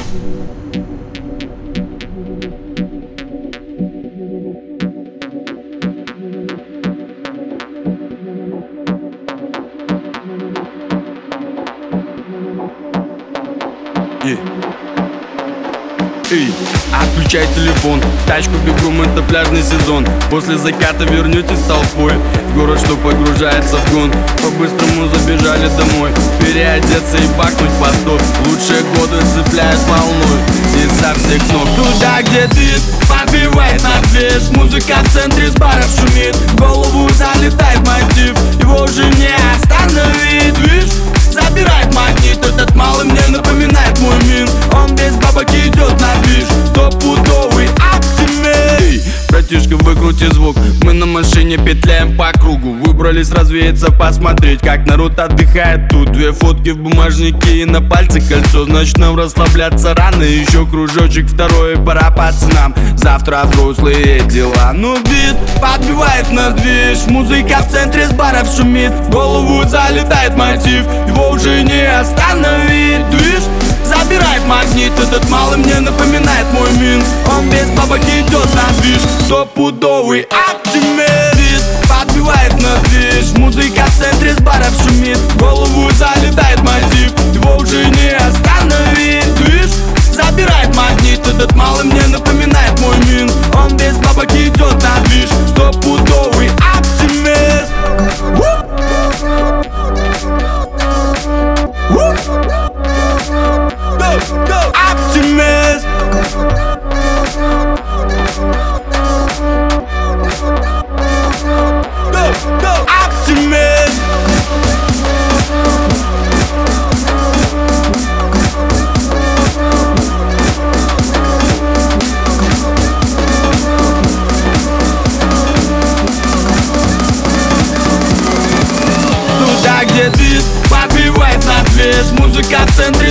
Эй, отключай телефон, в тачку бегом, это пляжный сезон. После заката вернетесь толпой в город, что погружается в гон. По-быстрому забежали домой, переодеться и бахнуть по стоп. Лучшие годы цепляют волной изо всех ног. Туда, где дым подбивает на движ, музыка в центре с баров шумит, в голову залетает мотив, его уже не остановить. Видишь, забирает магнит, этот малый мне напоминает мой мин. Он без бабок идет на движ, стопудовый оптимист. Братишка, выкрути звук, мы на машине петляем по кругу. Выбрались развеяться, посмотреть, как народ отдыхает тут. Две фотки в бумажнике и на пальце кольцо, значит нам расслабляться рано. Еще кружочек второй, пора пацанам, завтра взрослые дела. Ну бит подбивает на движ, музыка в центре с баров шумит, в голову залетает мотив, его уже не остановить. Движ забирает магнит, этот малый мне напоминает мой мин. Он без бабок идет на движ, стопудовый оптимист. Подбивает на движ, музыка в центре с баров шумит, в голову залетает мотив, его уже не остановить. Движ забирает магнит, этот малый мне напоминает мой мин. Он без бабок идет на движ, стопудовый оптимист. Оптимист. Оптимист. Туда, где дым подбивает на движ, музыка в центре